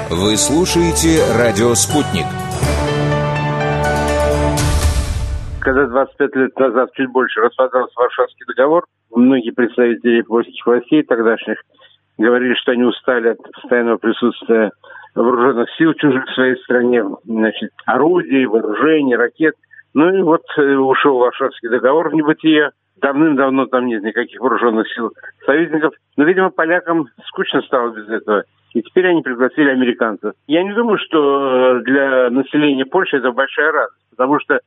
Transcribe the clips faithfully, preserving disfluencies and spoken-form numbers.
Вы слушаете «Радио Спутник». Когда двадцать пять лет назад, чуть больше, распадался Варшавский договор, многие представители польских властей тогдашних говорили, что они устали от постоянного присутствия вооруженных сил чужих в своей стране, значит, орудий, вооружений, ракет. Ну и вот ушел Варшавский договор в небытие. Давным-давно там нет никаких вооруженных сил союзников. Но, видимо, полякам скучно стало без этого. И теперь они пригласили американцев. Я не думаю, что для населения Польши это большая радость, потому что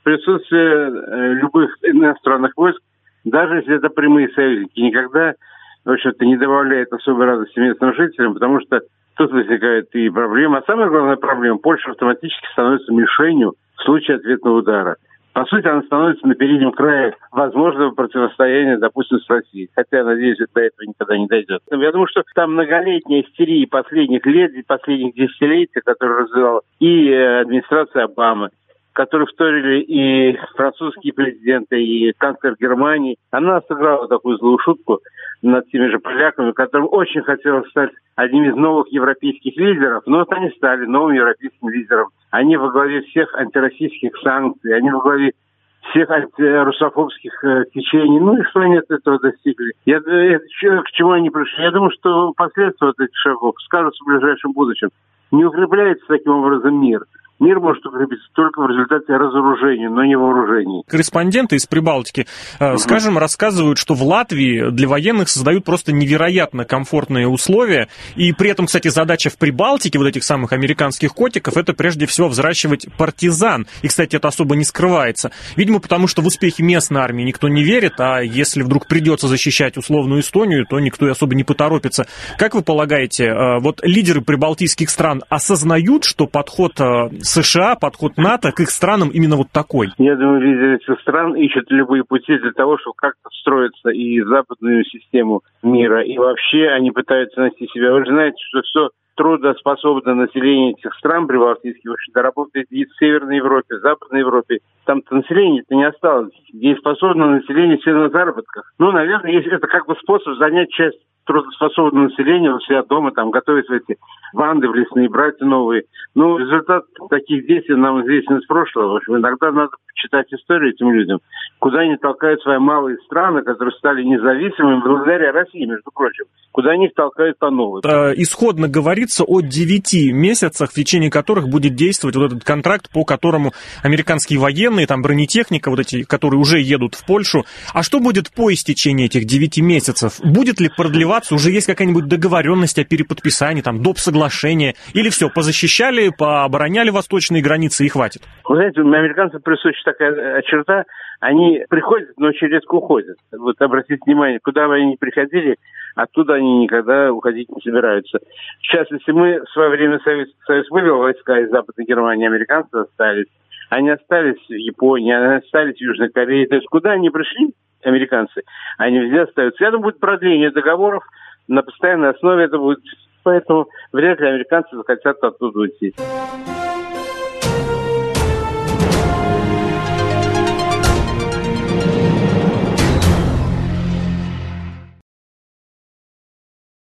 присутствие любых иностранных войск, даже если это прямые союзники, никогда, в общем-то, не добавляет особой радости местным жителям, потому что тут возникает и проблема. А самая главная проблема – Польша автоматически становится мишенью в случае ответного удара. По сути, она становится на переднем крае возможного противостояния, допустим, с Россией. Хотя, надеюсь, до этого никогда не дойдет. Я думаю, что там многолетняя истерия последних лет, последних десятилетий, которую развивала и администрация Обамы, которые вторили и французские президенты, и канцлер Германии, она сыграла такую злую шутку над теми же поляками, которым очень хотелось стать одним из новых европейских лидеров, но вот они стали новым европейским лидером. Они во главе всех антироссийских санкций, они во главе всех антирусофобских э, течений. Ну и что они от этого достигли? Я, я, к чему они пришли? Я думаю, что последствия вот этих шагов скажутся в ближайшем будущем. Не укрепляется таким образом мир. Мир может укрепиться только в результате разоружения, но не вооружений. Корреспонденты из Прибалтики, э, угу. скажем, рассказывают, что в Латвии для военных создают просто невероятно комфортные условия. И при этом, кстати, задача в Прибалтике вот этих самых американских котиков — это прежде всего взращивать партизан. И, кстати, это особо не скрывается. Видимо, потому что в успехи местной армии никто не верит, а если вдруг придется защищать условную Эстонию, то никто и особо не поторопится. Как вы полагаете, э, вот лидеры прибалтийских стран осознают, что подход э, США, подход НАТО к их странам именно вот такой? Я думаю, лидеры этих стран ищут любые пути для того, чтобы как-то встроиться и в западную систему мира. И вообще они пытаются найти себя. Вы же знаете, что все трудоспособное население этих стран прибалтийских, в общем-то, работает и в Северной Европе, в Западной Европе. Там-то население-то не осталось. Дееспособное население все на заработках. Ну, наверное, есть, это как бы способ занять часть трудоспособного населения у себя дома, там, готовить эти банды в лесные братья новые. Ну, результат таких действий нам известен из прошлого. В общем, иногда надо читать историю этим людям, куда они толкают свои малые страны, которые стали независимыми благодаря России, между прочим, куда они их толкают по новой. Исходно говорится о девяти месяцах, в течение которых будет действовать вот этот контракт, по которому американские военные, там, бронетехника, вот эти, которые уже едут в Польшу. А что будет по истечении этих девяти месяцев? Будет ли продлеваться? Уже есть какая-нибудь договоренность о переподписании, там, доп. Соглашения? Или все, позащищали, пообороняли восточные границы и хватит? Вы знаете, американцам присуща такая черта, они приходят, но очень редко уходят. Вот обратите внимание, куда бы они ни приходили, оттуда они никогда уходить не собираются. В частности, мы в свое время Союз, Союз вывел войска из Западной Германии, американцы остались. Они остались в Японии, они остались в Южной Корее. То есть куда они пришли, американцы, они везде остаются. Это будет продление договоров, на постоянной основе это будет. Поэтому вряд ли американцы захотят оттуда уйти.